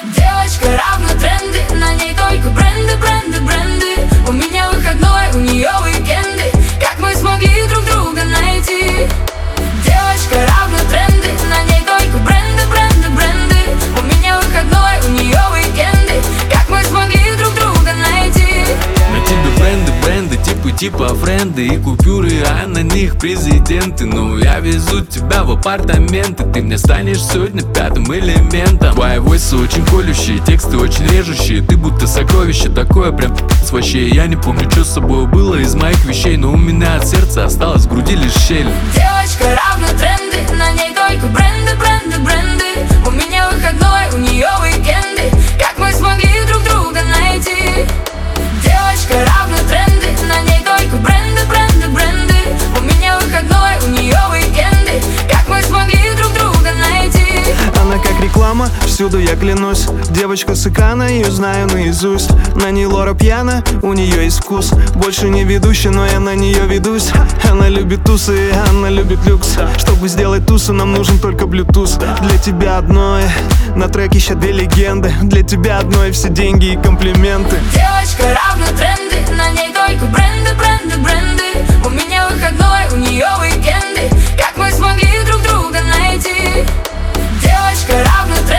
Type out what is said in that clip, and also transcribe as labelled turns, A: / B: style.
A: Девочка равно тренды, на ней только бренды, бренды, бренды. У меня выходной, у нее уикенды. Как мы смогли друг друга найти? Девочка равно тренды, на ней только бренды, бренды, бренды. У меня выходной, у нее уикенды. Как мы смогли друг друга найти?
B: На тебе бренды, бренды, типа френды и купюры, а на них президенты. Ну я везу тебя в апартаменты, ты мне станешь сегодня пятым элементом. Твои войсы очень колющие, тексты очень режущие. Ты будто сокровище такое, прям вообще. Я не помню, что с собой было из моих вещей, но у меня от сердца осталось в груди лишь щель.
A: Девочка равно тренды, на ней только бренды, бренды, бренды. У меня выходной, у нее уикенды. Как мы смогли друг друга найти? Девочка равно тренды, на ней только бренды, бренды, бренды. У меня выходной, у нее уикенды. Как мы смогли друг друга найти?
C: Она как реклама, всюду я клянусь. Девочка с экрана, ее знаю наизусть. На ней Лора пьяна, у нее есть вкус. Больше не ведущая, но я на нее ведусь. Она любит тусы, она любит люкс. Чтобы сделать тусы, нам нужен только Bluetooth. Для тебя одной, на треке еще две легенды. Для тебя одной все деньги и комплименты.
A: Девочка равно тренды, на ней только бренды, бренды, бренды. У меня выходной, у нее уикенды. Как мы смогли друг друга найти? Девочка равно тренды.